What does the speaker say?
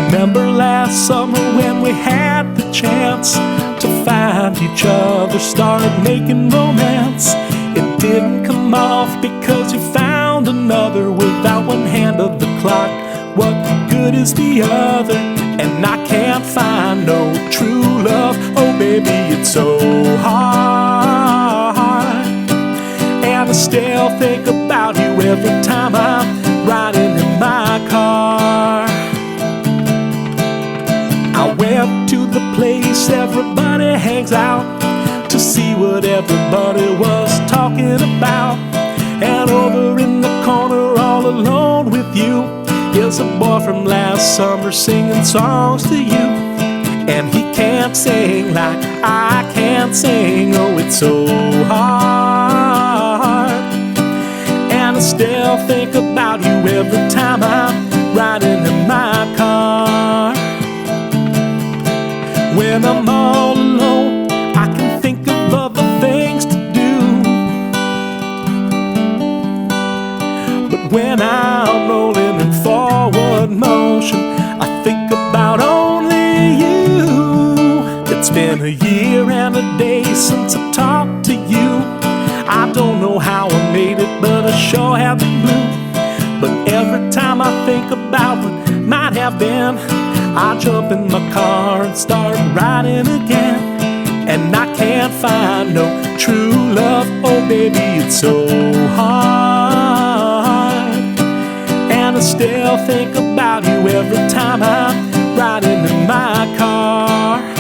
Remember last summer when we had the chance to find each other, started making romance. It didn't come off because you found another. Without one hand of the clock, what good is the other? And I can't find no true love. Oh baby, it's so hard. And I still think about you every time I'm riding in my car. I went to the place everybody hangs out to see what everybody was talking about. And over in the corner all alone with you is a boy from last summer singing songs to you. And he can't sing like I can't sing. Oh, it's so hard. And I still think about you every time I'm riding in my car. When I'm all alone, I can think of other things to do. But when I'm rolling in forward motion, I think about only you. It's been a year and a day since I talked to you. I don't know how I made it, but I sure have been blue. But every time I think about what might have been, I jump in my car and start riding again. And I can't find no true love. Oh baby, it's so hard. And I still think about you every time I'm riding in my car.